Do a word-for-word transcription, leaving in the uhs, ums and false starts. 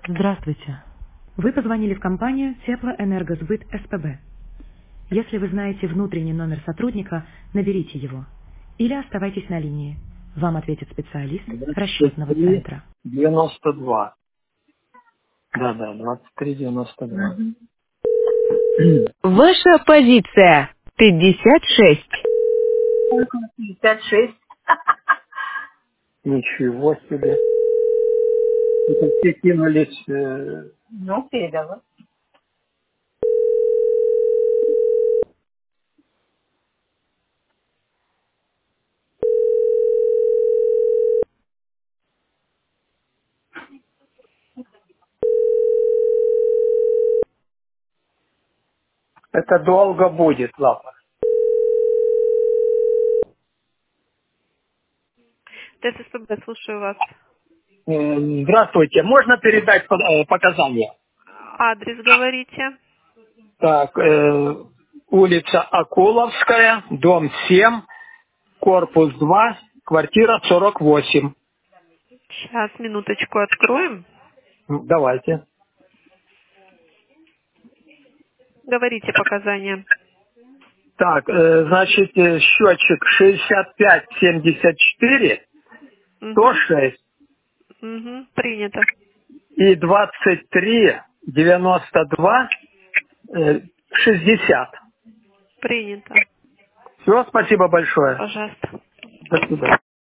Здравствуйте. Вы позвонили в компанию Теплоэнергосбыт СПБ. Если вы знаете внутренний номер сотрудника, наберите его. Или оставайтесь на линии. Вам ответит специалист двадцать расчетного три центра. девяносто два. Да, да, двадцать три девяносто два. Ваша позиция пятьдесят шесть. пятьдесят шесть. Ничего себе. Это все кинулись. э, Ну, передала. Это долго будет, ладно. ТССПБ, слушаю вас. Э, Здравствуйте. Можно передать по- э, показания? Адрес говорите. Так, э, улица Акуловская, дом семь, корпус два, квартира сорок восемь. Сейчас, минуточку, откроем. М, Давайте. Говорите показания. Так, э, значит, э, счетчик шестьдесят пять семьдесят четыре, сто Угу. шесть Угу. Принято. и двадцать три девяносто два э, шестьдесят. Принято. Все, спасибо большое. Пожалуйста. До свидания.